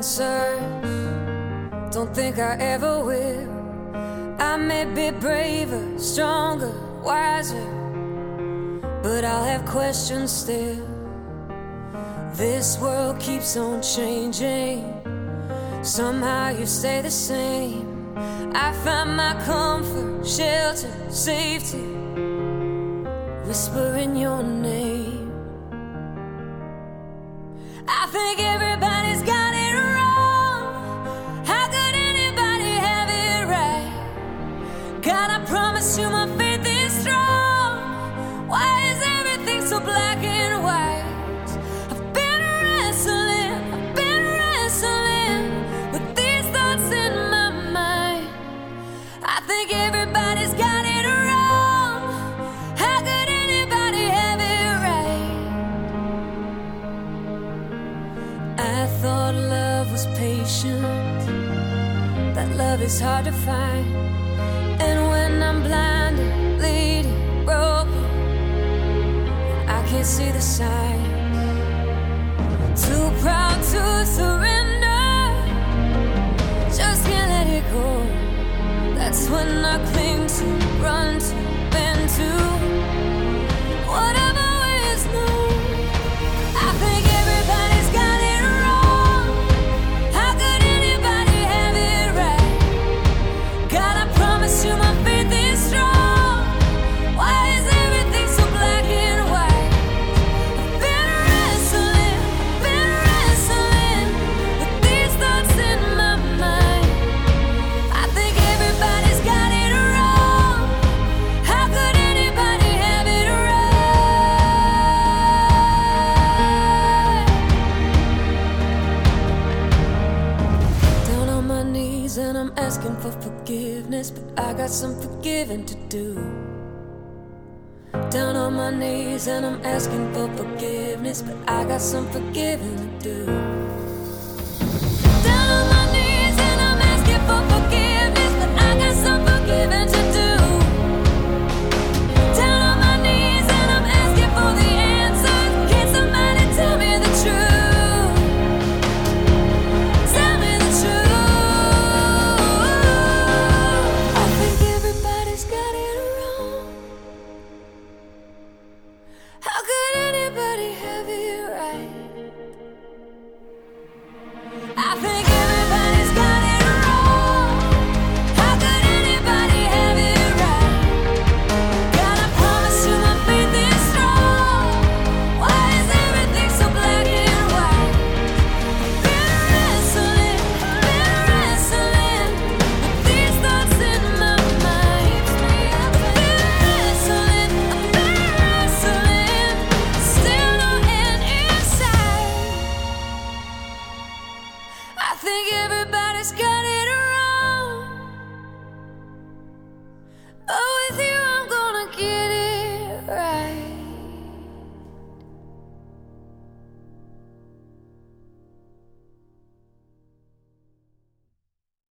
answers, don't think I ever will. I may be braver, stronger, wiser, but I'll have questions still. This world keeps on changing, somehow you stay the same. I find my comfort, shelter, safety, whispering your name. I think everybody's got it wrong. How could anybody have it right? God, I promise you my faith is strong. Why is everything so black and white? I've been wrestling with these thoughts in my mind. I think everybody's got it wrong. How could anybody have it right? I thought love was patient, that love is hard to find. And when I'm blinded, bleeding, broken, I can't see the signs. Too proud to surrender, just can't let it go. That's when I cling to, run to, bend to whatever is new. I think everybody's got it wrong. How could anybody have it right? God, I promise you my faith is strong. Why is everything so black and white? I've been wrestling with these thoughts in my mind. I think everybody's got it wrong. How could anybody have it right? Down on my knees and I'm asking for forgiveness, but I got some forgiving to do. Down on my knees and I'm asking for forgiveness, but I got some forgiving to do. Down on my knees and I'm asking for forgiveness, but I got some forgiving to do. Down on my knees and I'm asking for the answers. Can somebody tell me the truth? Tell me the truth. I think everybody's got it wrong. How could anybody have it right? I think everybody's got it wrong. How could anybody have it right? God, I promise you my faith is strong. Why is everything so black and white? Been wrestling with these thoughts in my mind. I've been wrestling, still no end in sight. I think everybody's got it